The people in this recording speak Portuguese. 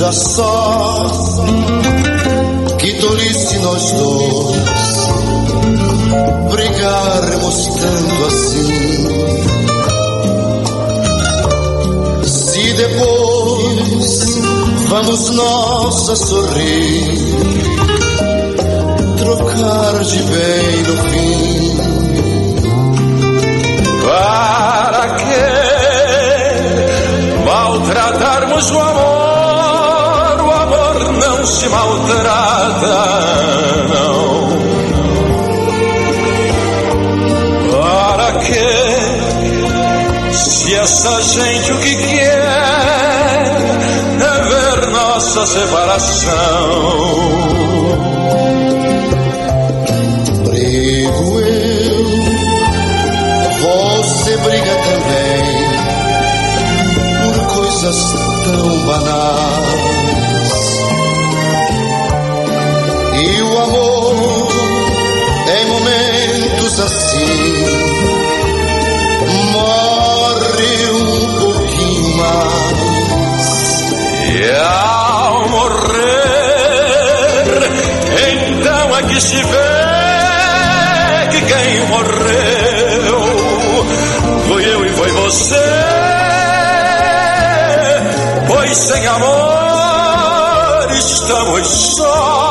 veja só que tolice nós dois brigarmos tanto assim. Se depois vamos nós a sorrir, trocar de bem no fim. Para que maltratarmos o amor? O amor não se maltrata, não. Para que, se essa gente o que quer é ver nossa separação? Brigo eu, você briga também, por coisas tão banais. E o amor, em momentos assim, morre um pouquinho mais. E ao morrer, então é que se vê que quem morreu foi eu e foi você. Pois sem amor estamos sós.